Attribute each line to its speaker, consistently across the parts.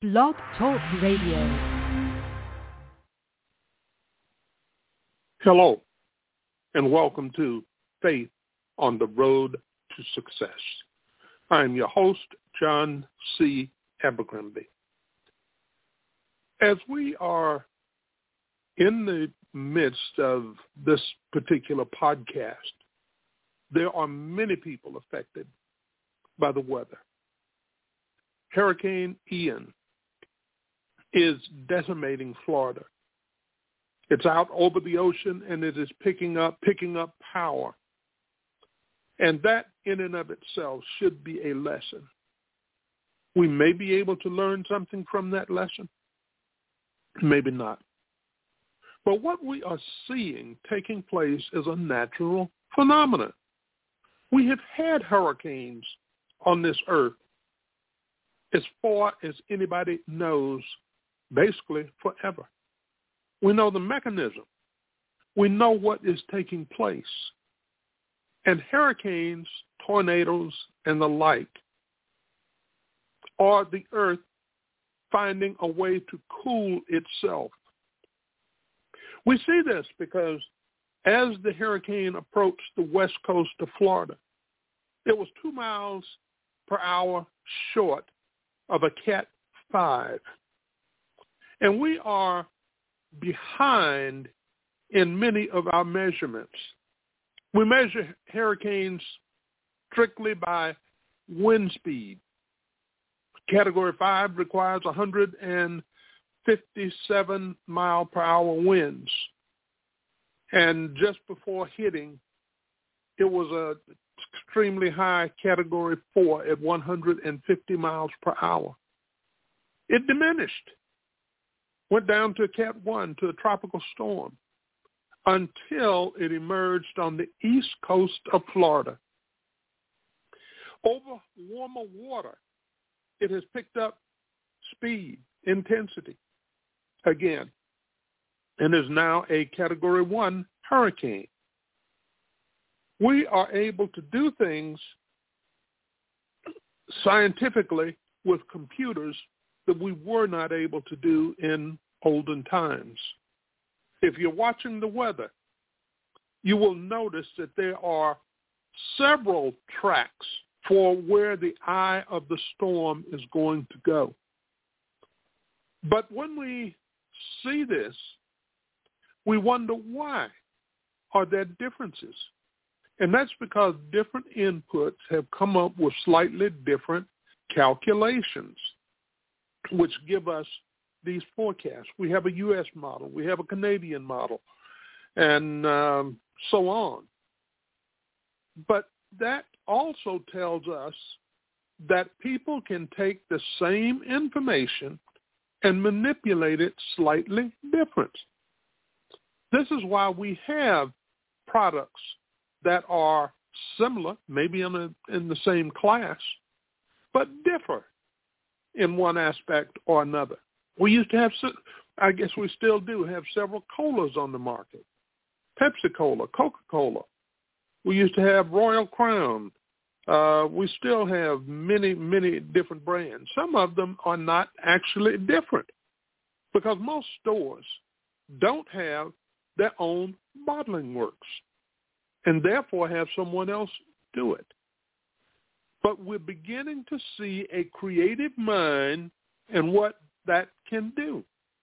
Speaker 1: Blog Talk Radio.
Speaker 2: Hello, and welcome to Faith on the Road to Success. I am your host, John C. Abercrombie. As we are in the midst of this particular podcast, there are many people affected by the weather. Hurricane Ian is decimating Florida. It's out over the ocean, and it is picking up power. And that in and of itself should be a lesson. We may be able to learn something from that lesson. Maybe not. But what we are seeing taking place is a natural phenomenon. We have had hurricanes on this earth as far as anybody knows, basically forever. We know the mechanism. We know what is taking place. And hurricanes, tornadoes, and the like are the earth finding a way to cool itself. We see this because as the hurricane approached the west coast of Florida, it was 2 miles per hour short of a Cat 5. And we are behind in many of our measurements. We measure hurricanes strictly by wind speed. Category 5 requires 157 mile per hour winds. And just before hitting, it was a extremely high Category 4 at 150 miles per hour. It diminished, went down to a Cat 1, to a tropical storm, until it emerged on the east coast of Florida. Over warmer water, it has picked up speed, intensity again, and is now a Category 1 hurricane. We are able to do things scientifically with computers that we were not able to do in olden times. If you're watching the weather, you will notice that there are several tracks for where the eye of the storm is going to go. But when we see this, we wonder why are there differences? And that's because different inputs have come up with slightly different calculations, which give us these forecasts. We have a U.S. model, we have a Canadian model, and so on. But that also tells us that people can take the same information and manipulate it slightly different. This is why we have products that are similar, maybe in the same class, but differ in one aspect or another. We used to have, I guess we still do have several colas on the market. Pepsi-Cola, Coca-Cola. We used to have Royal Crown. We still have many, many different brands. Some of them are not actually different because most stores don't have their own bottling works and therefore have someone else do it. But we're beginning to see a creative mind and what that can do.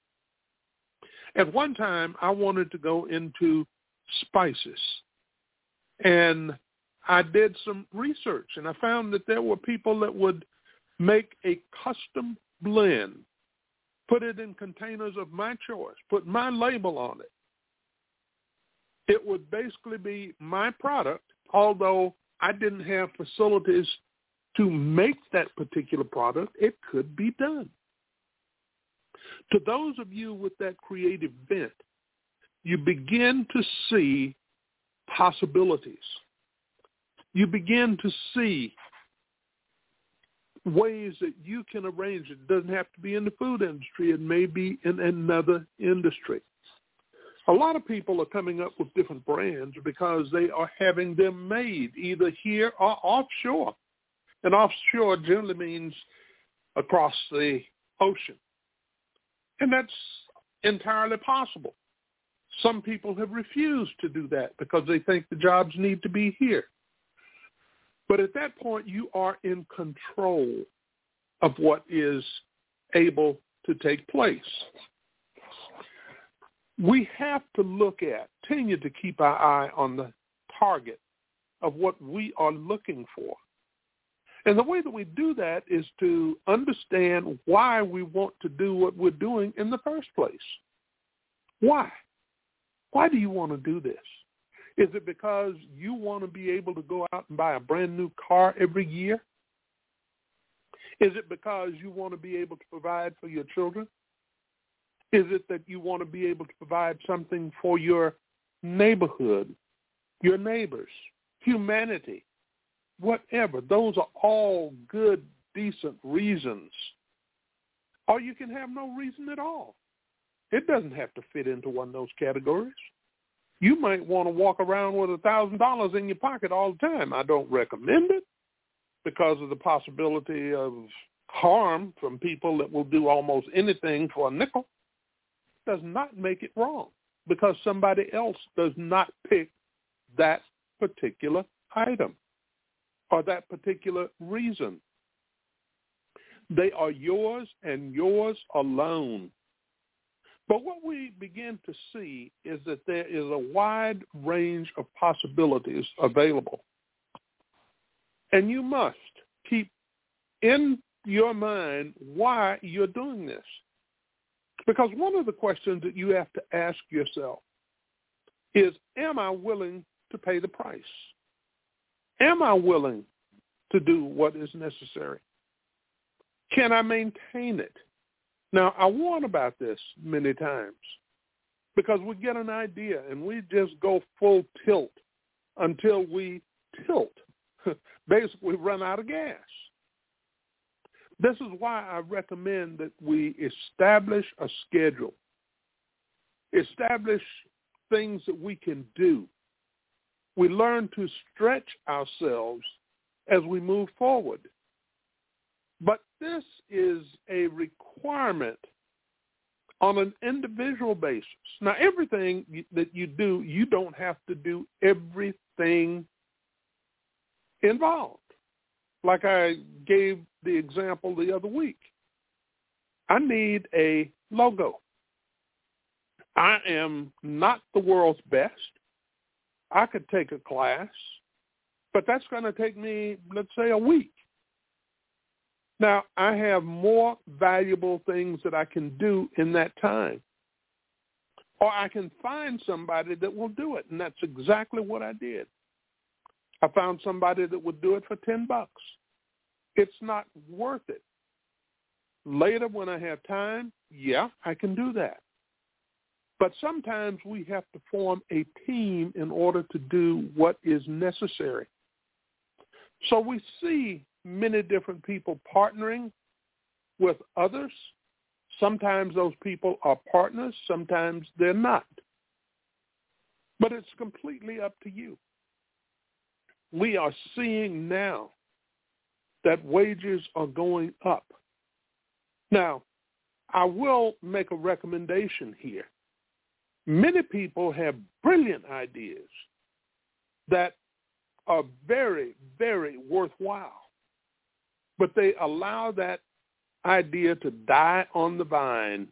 Speaker 2: At one time, I wanted to go into spices, and I did some research, and I found that there were people that would make a custom blend, put it in containers of my choice, put my label on it. It would basically be my product, although I didn't have facilities to make that particular product. It could be done. To those of you with that creative bent, you begin to see possibilities. You begin to see ways that you can arrange it. It doesn't have to be in the food industry. It may be in another industry. A lot of people are coming up with different brands because they are having them made either here or offshore. And offshore generally means across the ocean. And that's entirely possible. Some people have refused to do that because they think the jobs need to be here. But at that point, you are in control of what is able to take place. We have to continue to keep our eye on the target of what we are looking for. And the way that we do that is to understand why we want to do what we're doing in the first place. Why? Why do you want to do this? Is it because you want to be able to go out and buy a brand new car every year? Is it because you want to be able to provide for your children? Is it that you want to be able to provide something for your neighborhood, your neighbors, humanity, whatever? Those are all good, decent reasons. Or you can have no reason at all. It doesn't have to fit into one of those categories. You might want to walk around with $1,000 in your pocket all the time. I don't recommend it because of the possibility of harm from people that will do almost anything for a nickel. Does not make it wrong because somebody else does not pick that particular item or that particular reason. They are yours and yours alone. But what we begin to see is that there is a wide range of possibilities available. And you must keep in your mind why you're doing this. Because one of the questions that you have to ask yourself is, am I willing to pay the price? Am I willing to do what is necessary? Can I maintain it? Now, I warn about this many times because we get an idea and we just go full tilt until we tilt, basically run out of gas. This is why I recommend that we establish a schedule, establish things that we can do. We learn to stretch ourselves as we move forward. But this is a requirement on an individual basis. Now, everything that you do, you don't have to do everything involved. Like I gave the example the other week. I need a logo. I am not the world's best. I could take a class, but that's going to take me, let's say, a week. Now, I have more valuable things that I can do in that time. Or I can find somebody that will do it, and that's exactly what I did. I found somebody that would do it for $10. It's not worth it. Later, when I have time, yeah, I can do that. But sometimes we have to form a team in order to do what is necessary. So we see many different people partnering with others. Sometimes those people are partners, sometimes they're not. But it's completely up to you. We are seeing now that wages are going up. Now, I will make a recommendation here. Many people have brilliant ideas that are very, very worthwhile, but they allow that idea to die on the vine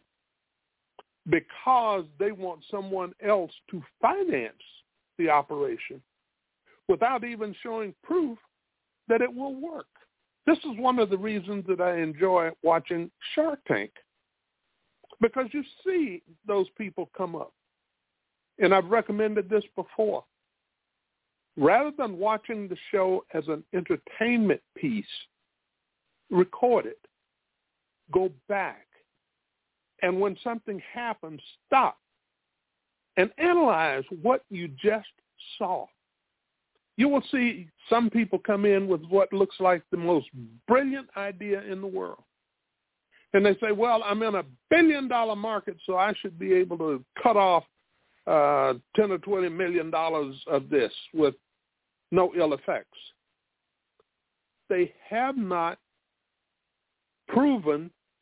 Speaker 2: because they want someone else to finance the operation without even showing proof that it will work. This is one of the reasons that I enjoy watching Shark Tank, because you see those people come up. And I've recommended this before. Rather than watching the show as an entertainment piece, record it, go back, and when something happens, stop and analyze what you just saw. You will see some people come in with what looks like the most brilliant idea in the world. And they say, well, I'm in $1 billion market, so I should be able to cut off $10 or $20 million of this with no ill effects. They have not proven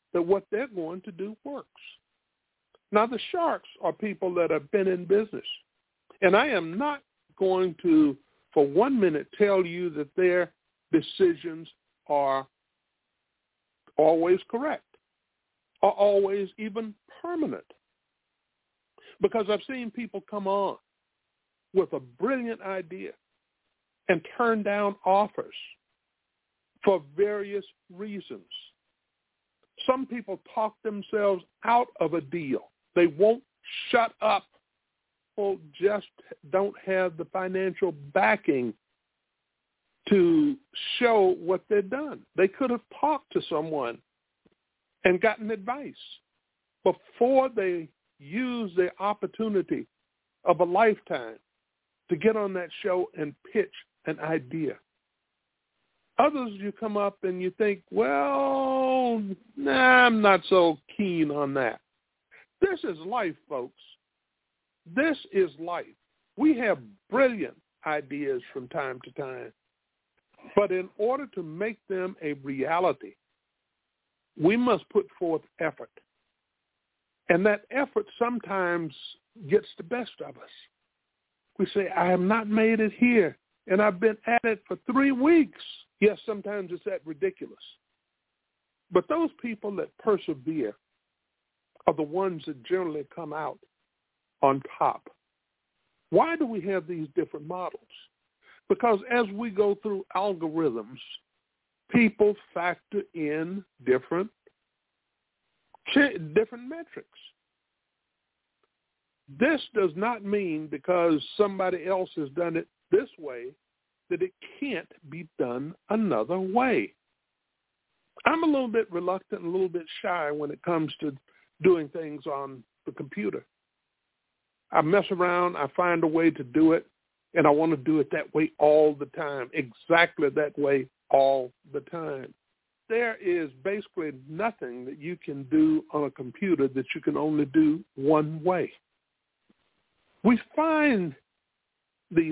Speaker 2: that what they're going to do works. Now, the sharks are people that have been in business. And I am not going to, for 1 minute, tell you that their decisions are always correct or always even permanent. Because I've seen people come on with a brilliant idea and turn down offers for various reasons. Some people talk themselves out of a deal. They won't shut up or just don't have the financial backing to show what they've done. They could have talked to someone and gotten advice before they use the opportunity of a lifetime to get on that show and pitch an idea. Others, you come up and you think, well, I'm not so keen on that. This is life, folks. This is life. We have brilliant ideas from time to time. But in order to make them a reality, we must put forth effort. And that effort sometimes gets the best of us. We say, I have not made it here, and I've been at it for 3 weeks. Yes, sometimes it's that ridiculous. But those people that persevere are the ones that generally come out on top. Why do we have these different models? Because as we go through algorithms, people factor in different metrics. This does not mean because somebody else has done it this way that it can't be done another way. I'm a little bit reluctant and a little bit shy when it comes to doing things on the computer. I mess around, I find a way to do it, and I want to do it that way all the time, exactly that way all the time. There is basically nothing that you can do on a computer that you can only do one way. We find these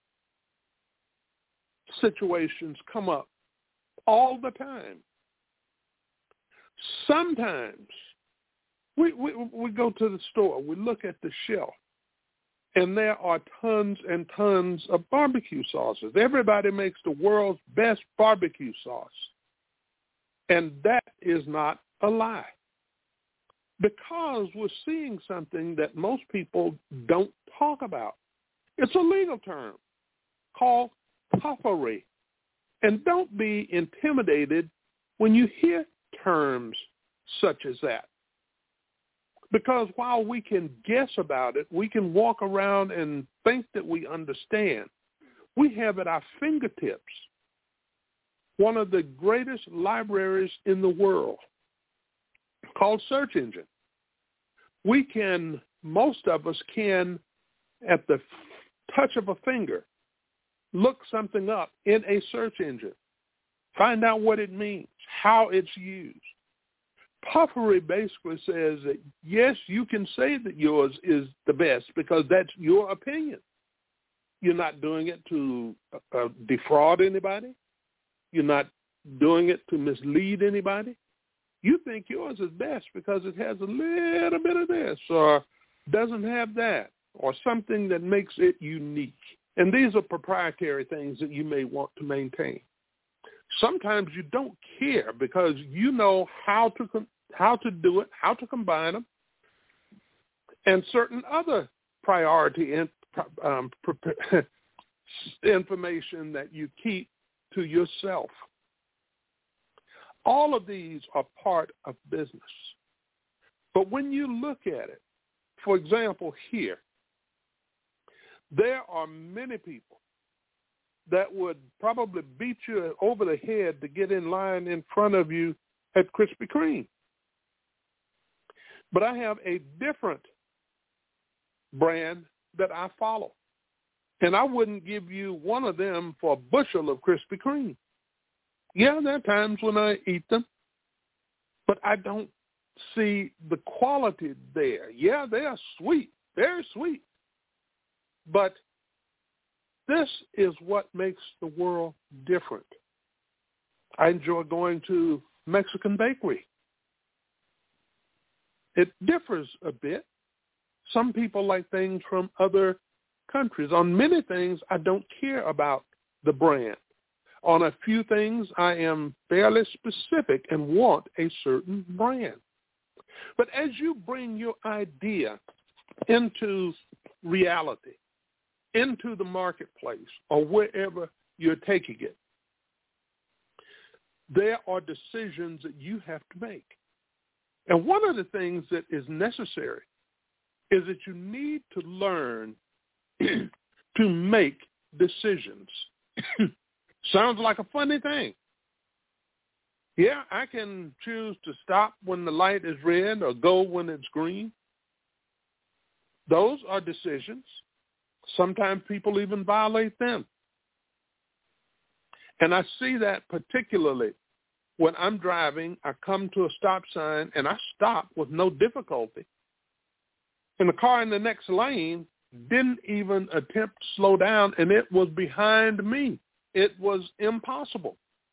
Speaker 2: situations come up all the time. Sometimes we go to the store, we look at the shelf, and there are tons and tons of barbecue sauces. Everybody makes the world's best barbecue sauce. And that is not a lie. Because we're seeing something that most people don't talk about. It's a legal term called puffery. And don't be intimidated when you hear terms such as that. Because while we can guess about it, we can walk around and think that we understand. We have at our fingertips one of the greatest libraries in the world called search engine. Most of us can, at the touch of a finger, look something up in a search engine, find out what it means, how it's used. Puffery basically says that, yes, you can say that yours is the best because that's your opinion. You're not doing it to defraud anybody. You're not doing it to mislead anybody. You think yours is best because it has a little bit of this or doesn't have that or something that makes it unique. And these are proprietary things that you may want to maintain. Sometimes you don't care because you know how to do it, how to combine them, and certain other priority information that you keep to yourself. All of these are part of business. But when you look at it, for example, here, there are many people that would probably beat you over the head to get in line in front of you at Krispy Kreme. But I have a different brand that I follow. And I wouldn't give you one of them for a bushel of Krispy Kreme. Yeah, there are times when I eat them, but I don't see the quality there. Yeah, they are sweet, very sweet. But this is what makes the world different. I enjoy going to Mexican bakery. it differs a bit. Some people like things from other countries. On many things, I don't care about the brand. On a few things, I am fairly specific and want a certain brand. But as you bring your idea into reality, into the marketplace, or wherever you're taking it, there are decisions that you have to make. And one of the things that is necessary is that you need to learn to make decisions. Sounds like a funny thing. Yeah, I can choose to stop when the light is red or go when it's green. Those are decisions. Sometimes people even violate them. And I see that particularly when I'm driving, I come to a stop sign and I stop with no difficulty. And the car in the next lane didn't even attempt to slow down, and it was behind me. It was impossible.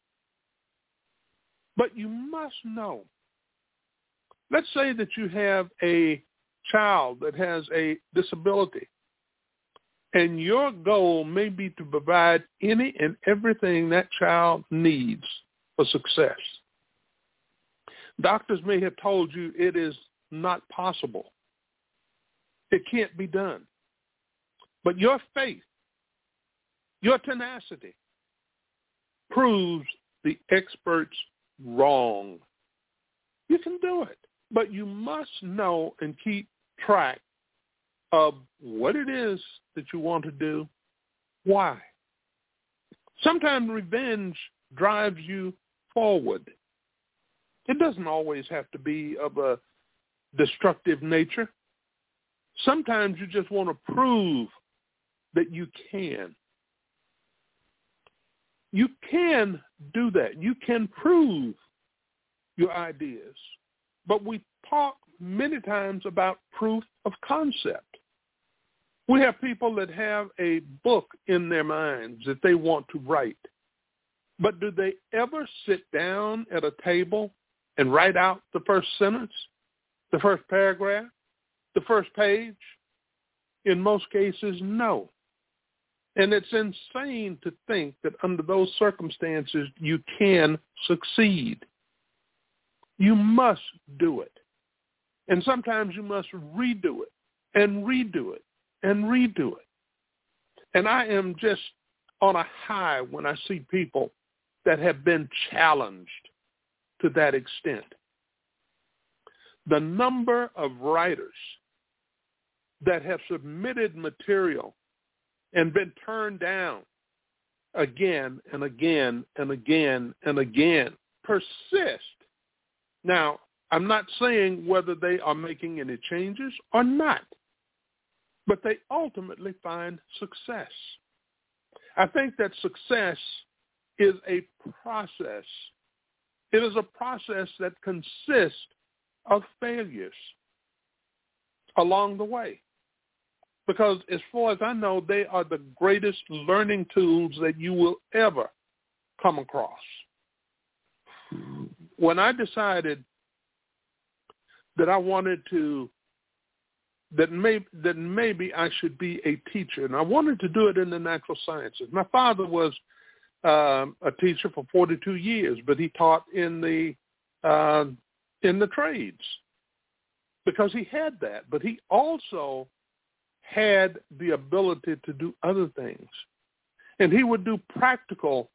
Speaker 2: But you must know. Let's say that you have a child that has a disability, and your goal may be to provide any and everything that child needs for success. Doctors may have told you it is not possible. It can't be done. But your faith, your tenacity, proves the experts wrong. You can do it, but you must know and keep track of what it is that you want to do, why. Sometimes revenge drives you forward. It doesn't always have to be of a destructive nature. Sometimes you just want to prove that you can. You can do that. You can prove your ideas. But we talk many times about proof of concept. We have people that have a book in their minds that they want to write. But do they ever sit down at a table and write out the first sentence, the first paragraph, the first page? In most cases, no. And it's insane to think that under those circumstances you can succeed. You must do it. And sometimes you must redo it and redo it and redo it. And I am just on a high when I see people that have been challenged to that extent. The number of writers that have submitted material and been turned down again and again and again and again persist. Now, I'm not saying whether they are making any changes or not, but they ultimately find success. I think that success is a process. It is a process that consists of failures along the way. Because as far as I know, they are the greatest learning tools that you will ever come across. When I decided that I wanted to, that maybe I should be a teacher, and I wanted to do it in the natural sciences. My father was a teacher for 42 years, but he taught in the trades because he had that. But he also had the ability to do other things. And he would do practical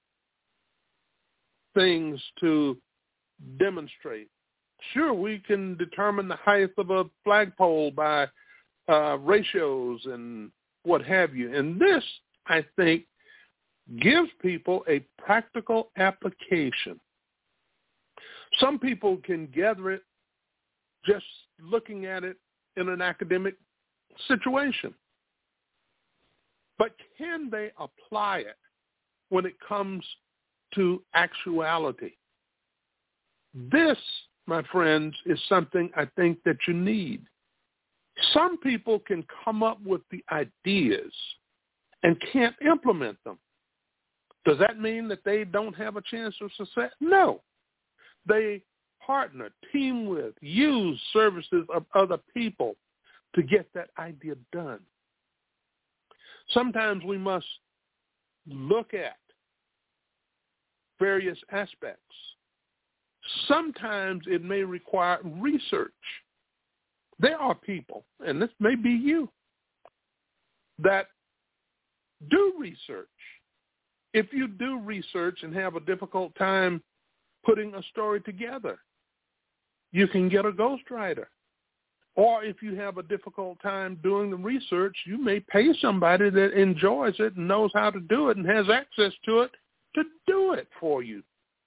Speaker 2: things to demonstrate. Sure, we can determine the height of a flagpole by ratios and what have you. And this, I think, gives people a practical application. Some people can gather it just looking at it in an academic situation. But can they apply it when it comes to actuality? This, my friends, is something I think that you need. Some people can come up with the ideas and can't implement them. Does that mean that they don't have a chance of success? No. They partner, team with, use services of other people to get that idea done. Sometimes we must look at various aspects. Sometimes it may require research. There are people, and this may be you, that do research. If you do research and have a difficult time putting a story together, you can get a ghostwriter. Or if you have a difficult time doing the research, you may pay somebody that enjoys it and knows how to do it and has access to it to do it for you.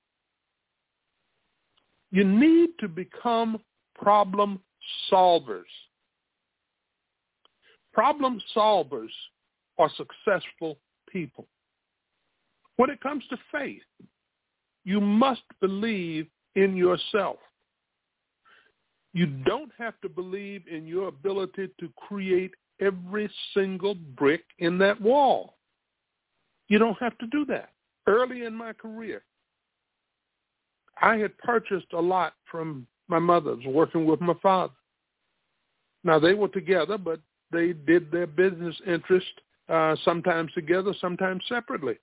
Speaker 2: You need to become problem solvers. Problem solvers are successful people. When it comes to faith, you must believe in yourself. You don't have to believe in your ability to create every single brick in that wall. You don't have to do that. Early in my career, I had purchased a lot from my mother's, working with my father. Now, they were together, but they did their business interest sometimes together, sometimes separately.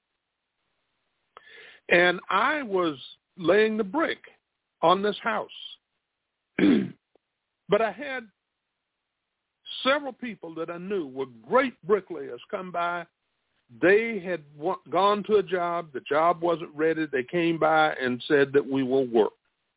Speaker 2: And I was laying the brick on this house. But I had several people that I knew were great bricklayers come by. They had gone to a job. The job wasn't ready. They came by and said that we will work.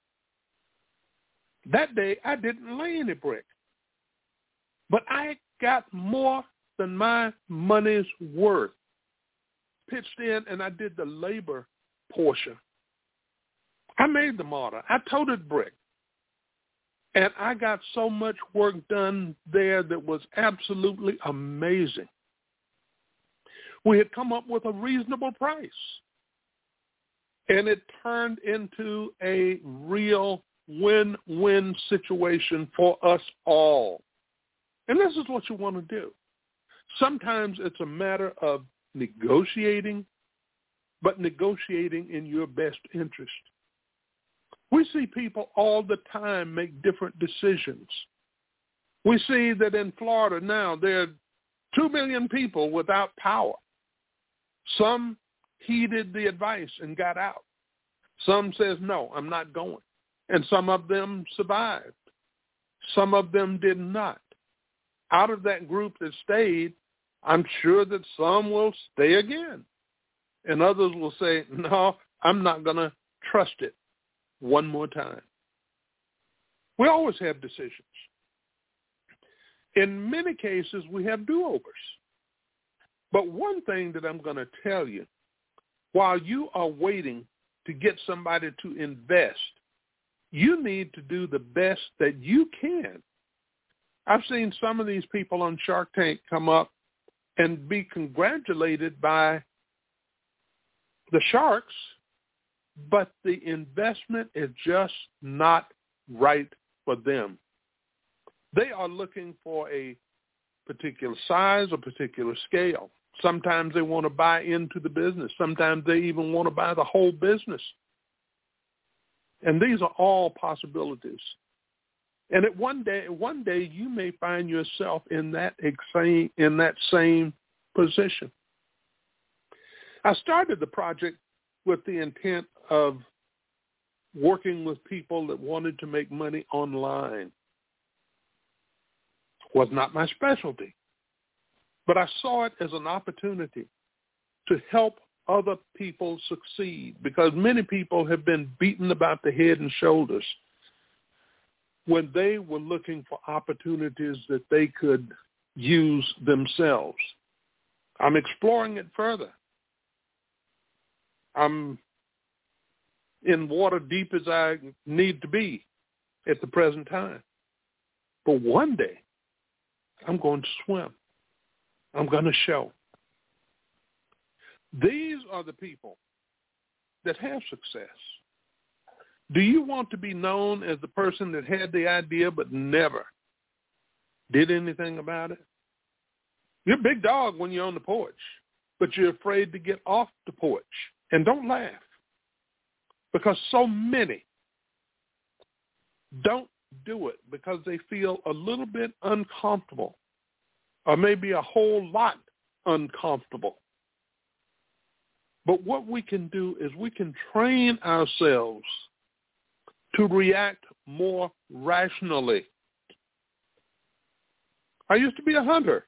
Speaker 2: That day, I didn't lay any brick. But I got more than my money's worth pitched in, and I did the labor portion. I made the mortar. I toted brick. And I got so much work done there that was absolutely amazing. We had come up with a reasonable price. And it turned into a real win-win situation for us all. And this is what you want to do. Sometimes it's a matter of negotiating, but negotiating in your best interest. We see people all the time make different decisions. We see that in Florida now there are 2 million people without power. Some heeded the advice and got out. Some says, no, I'm not going. And some of them survived. Some of them did not. Out of that group that stayed, I'm sure that some will stay again. And others will say, no, I'm not going to trust it one more time. We always have decisions. In many cases, we have do-overs. But one thing that I'm going to tell you, while you are waiting to get somebody to invest, you need to do the best that you can. I've seen some of these people on Shark Tank come up and be congratulated by the sharks, but the investment is just not right for them. They are looking for a particular size, a particular scale. Sometimes they want to buy into the business. Sometimes they even want to buy the whole business. And these are all possibilities. And at one day you may find yourself in that same position. I started the project with the intent of working with people that wanted to make money online. Was not my specialty, but I saw it as an opportunity to help other people succeed, because many people have been beaten about the head and shoulders when they were looking for opportunities that they could use themselves. I'm exploring it further. I'm in water deep as I need to be at the present time. But one day, I'm going to swim. I'm going to show. These are the people that have success. Do you want to be known as the person that had the idea but never did anything about it? You're a big dog when you're on the porch, but you're afraid to get off the porch. And don't laugh, because so many don't do it because they feel a little bit uncomfortable or maybe a whole lot uncomfortable. But what we can do is we can train ourselves to react more rationally. I used to be a hunter.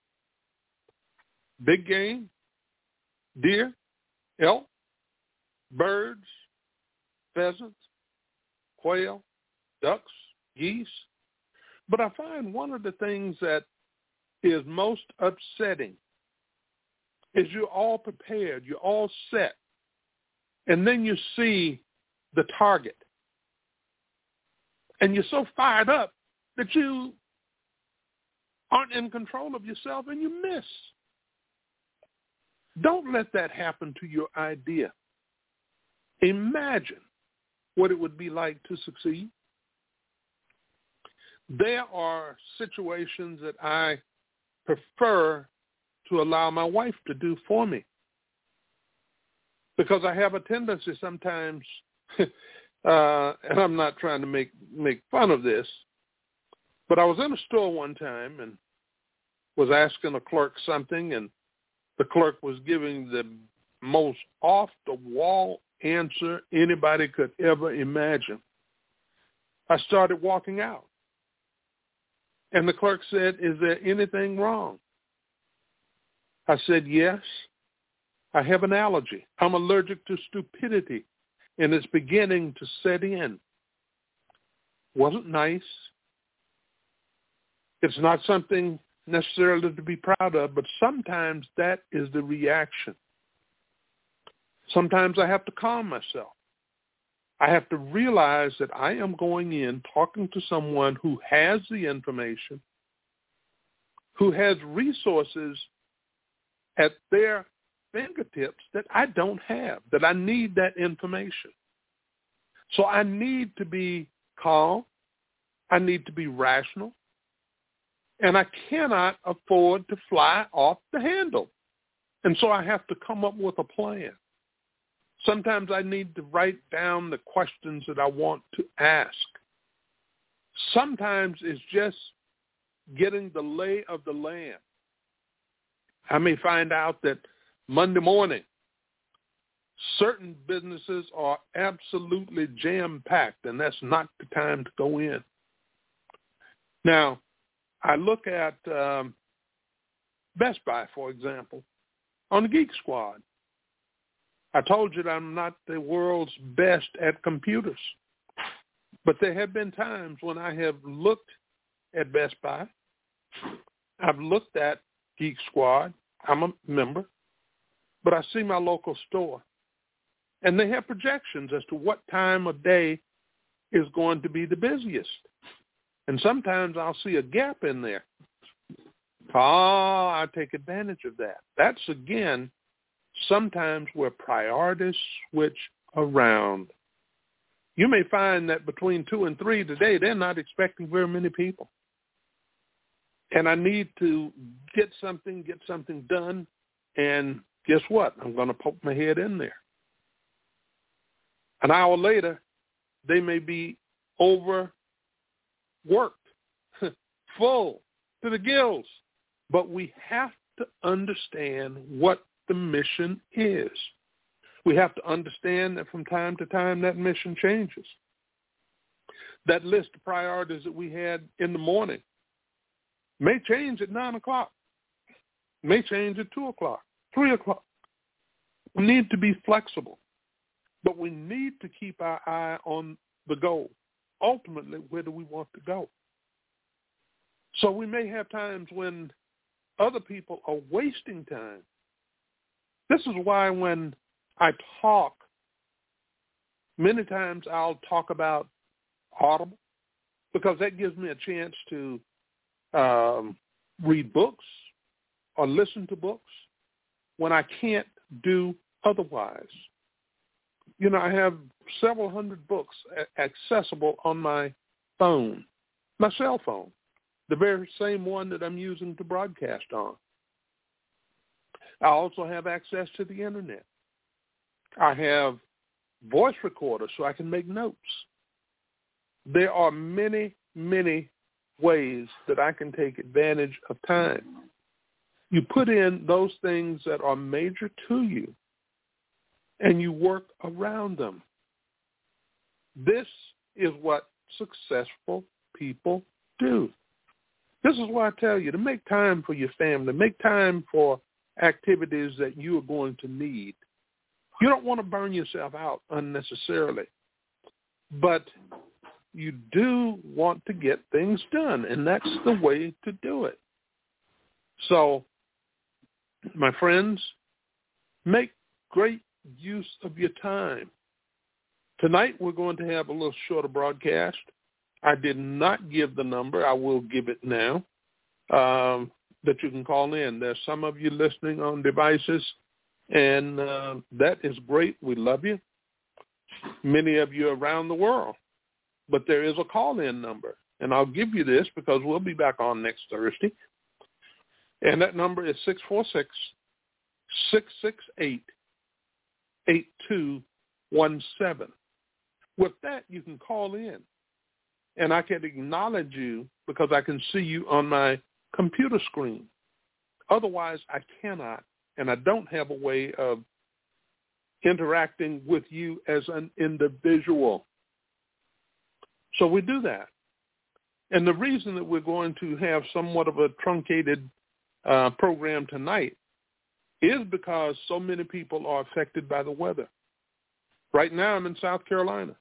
Speaker 2: Big game, deer, elk, birds, pheasants, quail, ducks, geese. But I find one of the things that is most upsetting is you're all prepared, you're all set, and then you see the target. And you're so fired up that you aren't in control of yourself and you miss. Don't let that happen to your idea. Imagine what it would be like to succeed. There are situations that I prefer to allow my wife to do for me because I have a tendency sometimes, and I'm not trying to make fun of this, but I was in a store one time and was asking a clerk something, and the clerk was giving the most off-the-wall answer anybody could ever imagine. I started walking out. And the clerk said, "Is there anything wrong?" I said, "Yes, I have an allergy. I'm allergic to stupidity, and it's beginning to set in." Wasn't nice. It's not something necessarily to be proud of, but sometimes that is the reaction. Sometimes I have to calm myself. I have to realize that I am going in talking to someone who has the information, who has resources at their fingertips that I don't have, that I need that information. So I need to be calm. I need to be rational. And I cannot afford to fly off the handle. And so I have to come up with a plan. Sometimes I need to write down the questions that I want to ask. Sometimes it's just getting the lay of the land. I may find out that Monday morning, certain businesses are absolutely jam-packed, and that's not the time to go in. Now, I look at Best Buy, for example, on the Geek Squad. I told you that I'm not the world's best at computers, but there have been times when I have looked at Best Buy. I've looked at Geek Squad. I'm a member, but I see my local store, and they have projections as to what time of day is going to be the busiest. And sometimes I'll see a gap in there. I take advantage of that. That's, again, sometimes where priorities switch around. You may find that between 2 and 3 today, they're not expecting very many people. And I need to get something done, and guess what? I'm going to poke my head in there. An hour later, they may be overworked, full to the gills. But we have to understand what the mission is. We have to understand that from time to time that mission changes. That list of priorities that we had in the morning may change at 9 o'clock, may change at 2 o'clock, 3 o'clock. We need to be flexible, but we need to keep our eye on the goal. Ultimately, where do we want to go? So we may have times when other people are wasting time. This is why when I talk, many times I'll talk about Audible, because that gives me a chance to read books or listen to books when I can't do otherwise. You know, I have several hundred books accessible on my phone, my cell phone, the very same one that I'm using to broadcast on. I also have access to the internet. I have voice recorders so I can make notes. there are many, many ways that I can take advantage of time. You put in those things that are major to you, and you work around them. This is what successful people do. This is why I tell you to make time for your family, make time for activities that you are going to need. You don't want to burn yourself out unnecessarily, but you do want to get things done, and that's the way to do it. So, my friends, make great use of your time. Tonight we're going to have a little shorter broadcast. I did not give the number. I will give it now, that you can call in. There's some of you listening on devices, and that is great. We love you. Many of you around the world. But there is a call-in number, and I'll give you this because we'll be back on next Thursday. And that number is 646-668-8217. With that, you can call in, and I can acknowledge you because I can see you on my computer screen. Otherwise, I cannot, and I don't have a way of interacting with you as an individual. So we do that. And the reason that we're going to have somewhat of a truncated program tonight is because so many people are affected by the weather. Right now I'm in South Carolina.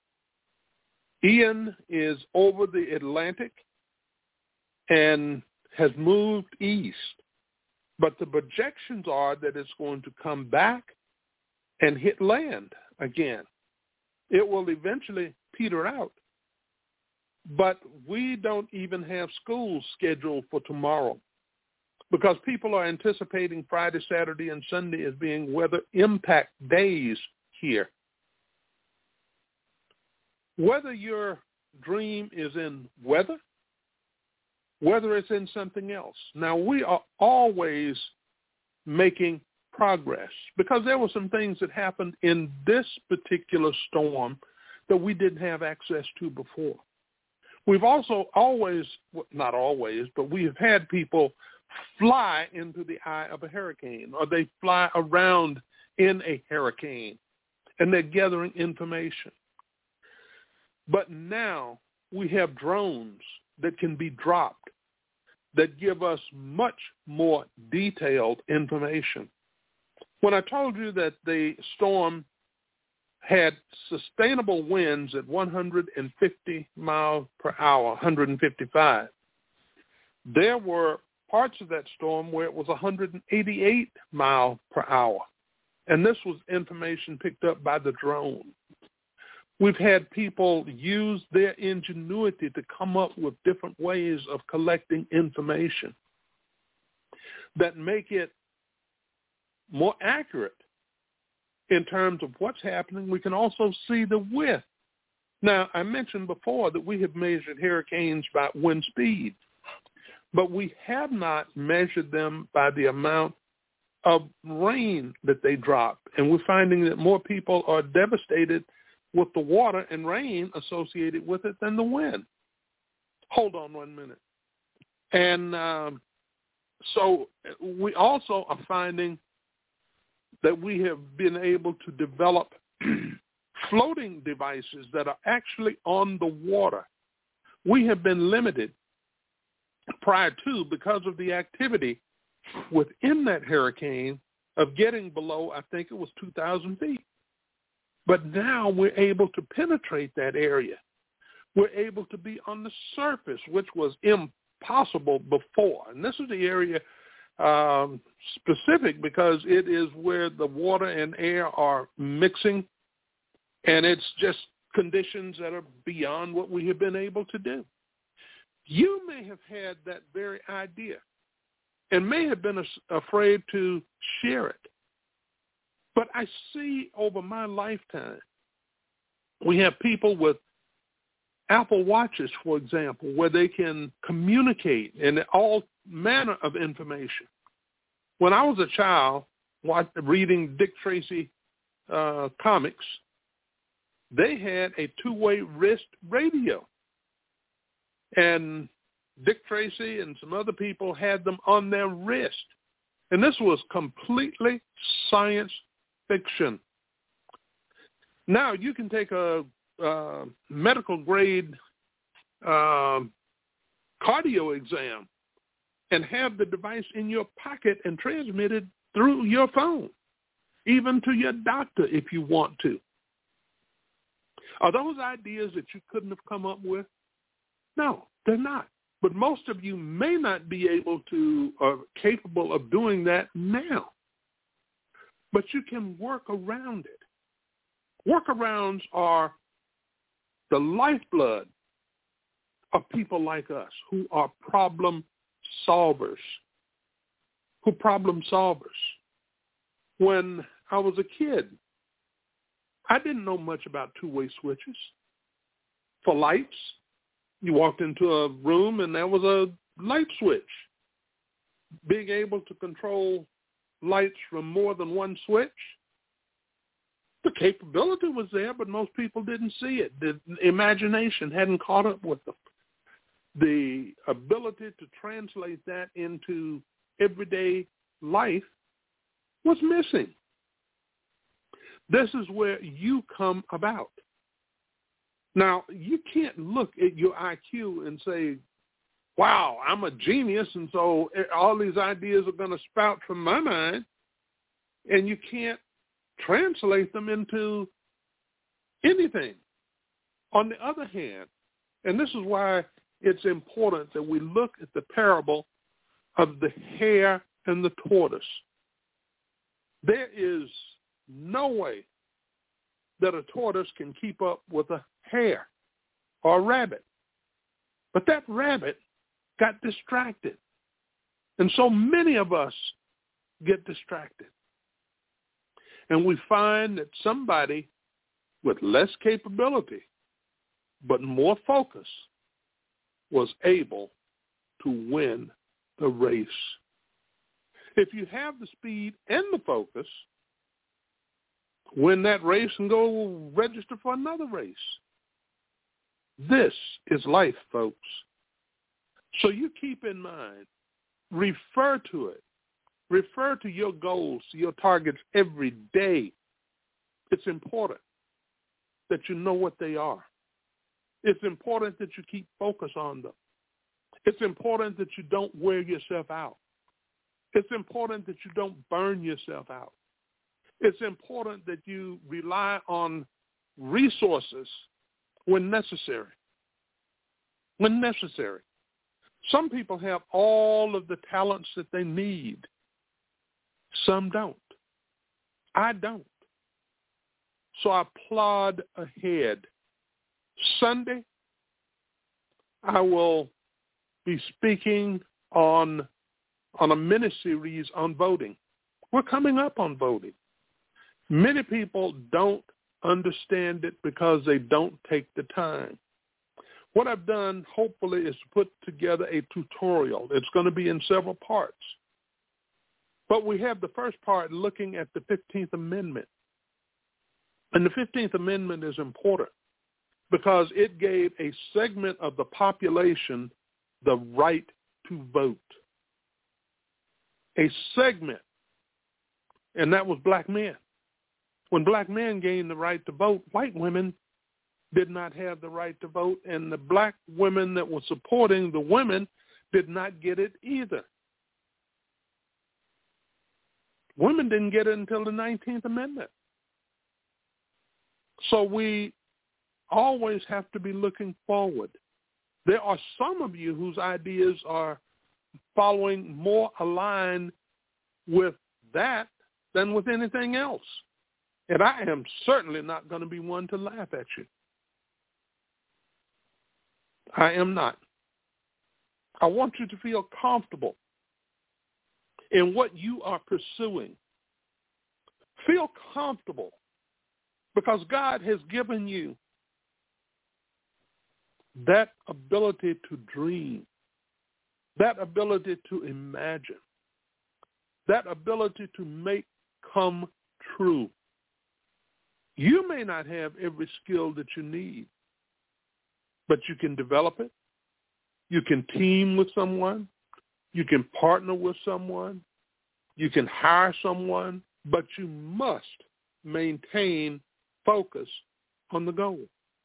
Speaker 2: Ian is over the Atlantic and has moved east. But the projections are that it's going to come back and hit land again. It will eventually peter out. But we don't even have schools scheduled for tomorrow because people are anticipating Friday, Saturday, and Sunday as being weather impact days here. Whether your dream is in weather, whether it's in something else. Now, we are always making progress because there were some things that happened in this particular storm that we didn't have access to before. We've also always, not always, but we have had people fly into the eye of a hurricane, or they fly around in a hurricane, and they're gathering information. But now we have drones that can be dropped that give us much more detailed information. When I told you that the storm had sustainable winds at 150 miles per hour, 155. There were parts of that storm where it was 188 miles per hour. And this was information picked up by the drone. We've had people use their ingenuity to come up with different ways of collecting information that make it more accurate in terms of what's happening. We can also see the width. Now, I mentioned before that we have measured hurricanes by wind speed, but we have not measured them by the amount of rain that they drop. And we're finding that more people are devastated with the water and rain associated with it than the wind. Hold on 1 minute. And so we also are finding that we have been able to develop floating devices that are actually on the water. We have been limited prior to, because of the activity within that hurricane, of getting below, I think it was 2,000 feet. But now we're able to penetrate that area. We're able to be on the surface, which was impossible before. And this is the area specific because it is where the water and air are mixing, and it's just conditions that are beyond what we have been able to do. You may have had that very idea and may have been afraid to share it. But I see over my lifetime, we have people with Apple Watches, for example, where they can communicate in all manner of information. When I was a child reading Dick Tracy comics, they had a two-way wrist radio. And Dick Tracy and some other people had them on their wrist. And this was completely science fiction. Now, you can take a medical-grade cardio exam and have the device in your pocket and transmit it through your phone, even to your doctor if you want to. Are those ideas that you couldn't have come up with? No, they're not. But most of you may not be able to or capable of doing that now. But you can work around it. Workarounds are the lifeblood of people like us who are problem solvers. When I was a kid, I didn't know much about two-way switches. For lights, you walked into a room and there was a light switch. Being able to control lights from more than one switch, the capability was there, but most people didn't see it. The imagination hadn't caught up with them. The ability to translate that into everyday life was missing. This is where you come about. Now, you can't look at your IQ and say, wow, I'm a genius, and so all these ideas are going to spout from my mind, and you can't translate them into anything. On the other hand, and this is why it's important that we look at the parable of the hare and the tortoise. There is no way that a tortoise can keep up with a hare or a rabbit. But that rabbit got distracted. And so many of us get distracted. And we find that somebody with less capability but more focus was able to win the race. If you have the speed and the focus, win that race and go register for another race. This is life, folks. So you keep in mind, refer to it. Refer to your goals, your targets every day. It's important that you know what they are. It's important that you keep focus on them. It's important that you don't wear yourself out. It's important that you don't burn yourself out. It's important that you rely on resources when necessary. When necessary. Some people have all of the talents that they need. Some don't. I don't. So I plod ahead. Sunday, I will be speaking on a mini-series on voting. We're coming up on voting. Many people don't understand it because they don't take the time. What I've done, hopefully, is to put together a tutorial. It's going to be in several parts. But we have the first part looking at the 15th Amendment. And the 15th Amendment is important because it gave a segment of the population the right to vote. A segment, and that was black men. When black men gained the right to vote, white women did not have the right to vote, and the black women that were supporting the women did not get it either. Women didn't get it until the 19th Amendment. So we always have to be looking forward. There are some of you whose ideas are following more aligned with that than with anything else. And I am certainly not going to be one to laugh at you. I am not. I want you to feel comfortable in what you are pursuing. Feel comfortable because God has given you that ability to dream, that ability to imagine, that ability to make come true. You may not have every skill that you need, but you can develop it. You can team with someone. You can partner with someone. You can hire someone, but you must maintain focus on the goal.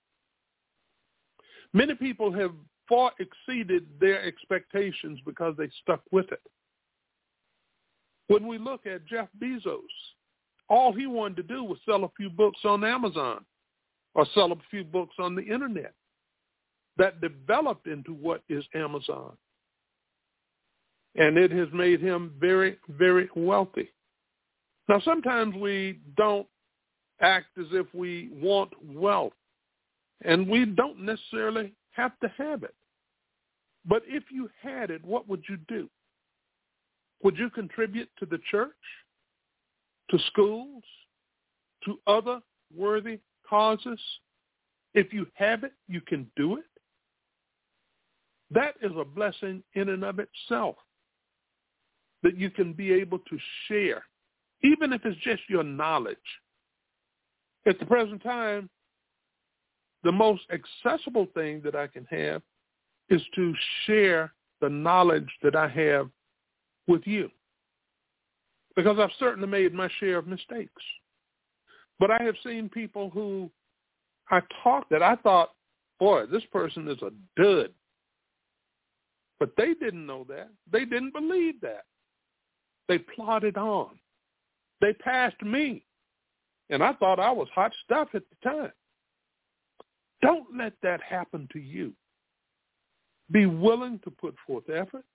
Speaker 2: Many people have far exceeded their expectations because they stuck with it. When we look at Jeff Bezos, all he wanted to do was sell a few books on Amazon or sell a few books on the internet that developed into what is Amazon. And it has made him very, very wealthy. Now, sometimes we don't act as if we want wealth, and we don't necessarily have to have it. But if you had it, what would you do? Would you contribute to the church, to schools, to other worthy causes? If you have it, you can do it. That is a blessing in and of itself, that you can be able to share, even if it's just your knowledge. At the present time, the most accessible thing that I can have is to share the knowledge that I have with you, because I've certainly made my share of mistakes. But I have seen people who I talked that I thought, boy, this person is a dud. But they didn't know that. They didn't believe that. They plodded on. They passed me. And I thought I was hot stuff at the time. Don't let that happen to you. Be willing to put forth effort.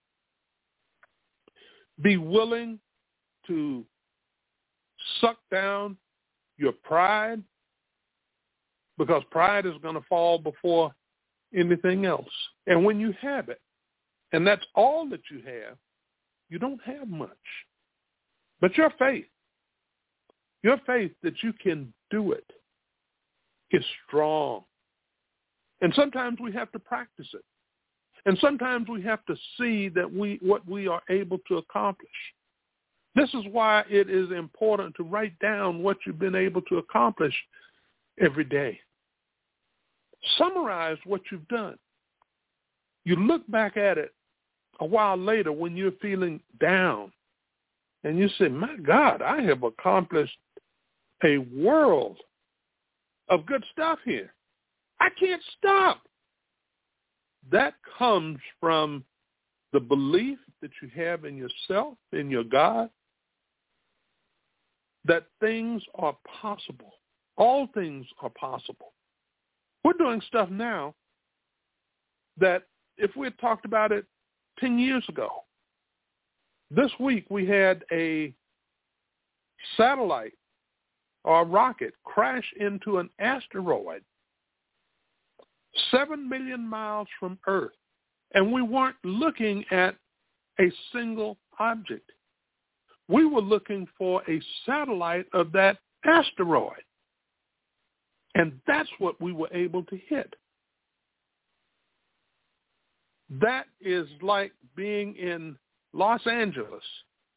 Speaker 2: Be willing to suck down your pride, because pride is going to fall before anything else. And when you have it, and that's all that you have, you don't have much. But your faith that you can do it is strong. And sometimes we have to practice it. And sometimes we have to see that what we are able to accomplish. This is why it is important to write down what you've been able to accomplish every day. Summarize what you've done. You look back at it a while later when you're feeling down, and you say, my God, I have accomplished a world of good stuff here. I can't stop. That comes from the belief that you have in yourself, in your God, that things are possible. All things are possible. We're doing stuff now that if we had talked about it 10 years ago, this week we had a satellite or a rocket crash into an asteroid 7 million miles from Earth, and we weren't looking at a single object. We were looking for a satellite of that asteroid, and that's what we were able to hit. That is like being in Los Angeles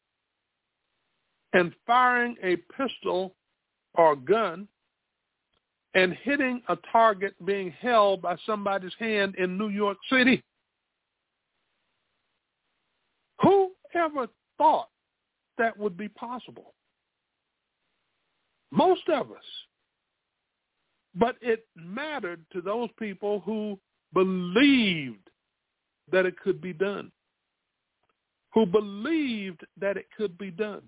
Speaker 2: and firing a pistol or gun and hitting a target being held by somebody's hand in New York City. Who ever thought that would be possible? Most of us. But it mattered to those people who believed that it could be done, who believed that it could be done.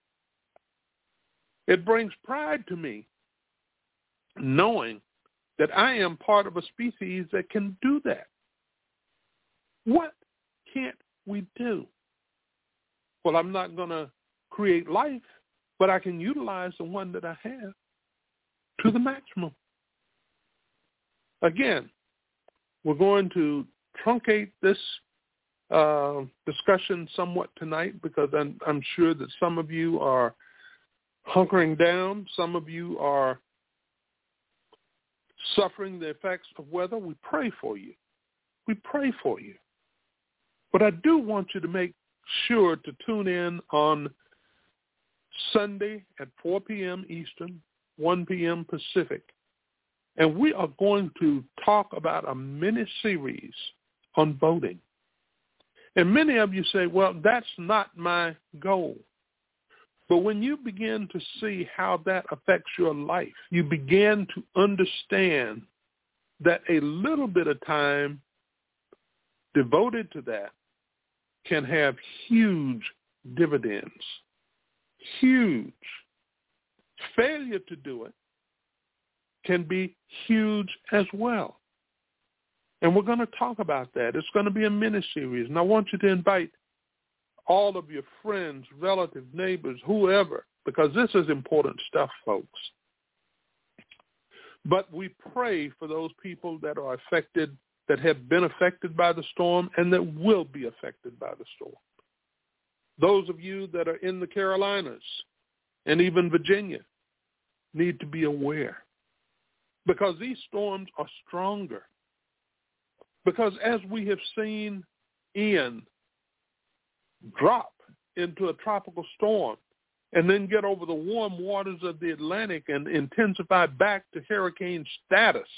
Speaker 2: It brings pride to me knowing that I am part of a species that can do that. What can't we do? Well, I'm not going to create life, but I can utilize the one that I have to the maximum. Again, we're going to truncate this discussion somewhat tonight because I'm sure that some of you are hunkering down. Some of you are suffering the effects of weather. We pray for you. We pray for you. But I do want you to make sure to tune in on Sunday at 4 p.m. Eastern, 1 p.m. Pacific. And we are going to talk about a mini-series on voting. And many of you say, well, that's not my goal. But when you begin to see how that affects your life, you begin to understand that a little bit of time devoted to that can have huge dividends. Huge. Failure to do it can be huge as well. And we're going to talk about that. It's going to be a mini-series. And I want you to invite all of your friends, relatives, neighbors, whoever, because this is important stuff, folks. But we pray for those people that are affected, that have been affected by the storm, and that will be affected by the storm. Those of you that are in the Carolinas and even Virginia need to be aware, because these storms are stronger. Because as we have seen Ian drop into a tropical storm and then get over the warm waters of the Atlantic and intensify back to hurricane status,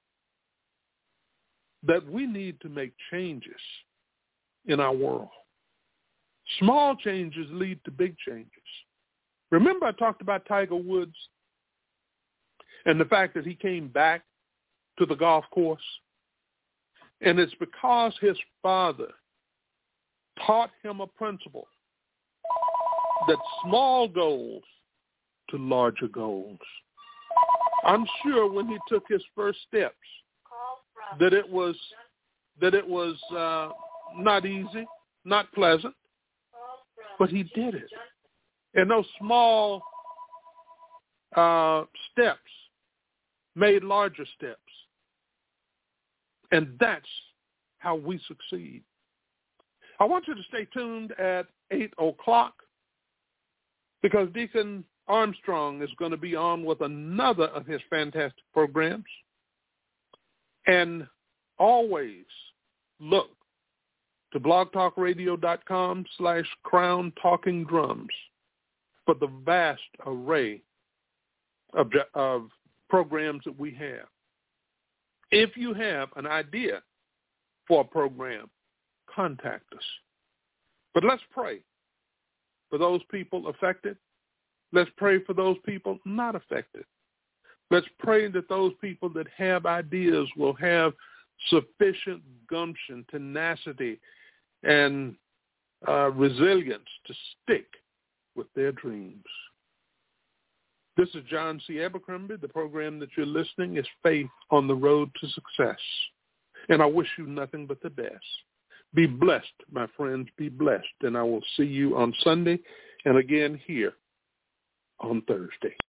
Speaker 2: that we need to make changes in our world. Small changes lead to big changes. Remember I talked about Tiger Woods and the fact that he came back to the golf course? And it's because his father taught him a principle that small goals to larger goals. I'm sure when he took his first steps that it was not easy, not pleasant, but he did it. And those small steps made larger steps. And that's how we succeed. I want you to stay tuned at 8 o'clock because Deacon Armstrong is going to be on with another of his fantastic programs. And always look to blogtalkradio.com/Crown Talking Drums for the vast array of programs that we have. If you have an idea for a program, contact us. But let's pray for those people affected. Let's pray for those people not affected. Let's pray that those people that have ideas will have sufficient gumption, tenacity, and resilience to stick with their dreams. This is John C. Abercrombie. The program that you're listening is Faith on the Road to Success. And I wish you nothing but the best. Be blessed, my friends. Be blessed. And I will see you on Sunday and again here on Thursday.